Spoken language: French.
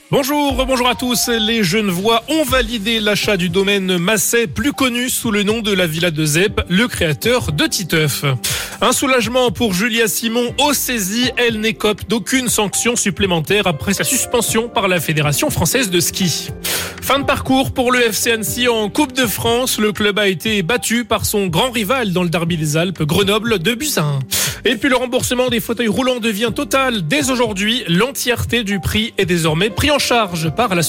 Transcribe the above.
Bonjour à tous. Les Genevois ont validé l'achat du domaine Massey, plus connu sous le nom de la Villa de Zep, le créateur de Titeuf. Un soulagement pour Julia Simon au saisie. Elle n'écope d'aucune sanction supplémentaire après sa suspension par la Fédération française de ski. Fin de parcours pour le FC Annecy en Coupe de France. Le club a été battu par son grand rival dans le derby des Alpes, Grenoble 2-1. Et puis le remboursement des fauteuils roulants devient total dès aujourd'hui. L'entièreté du prix est désormais pris en charge par la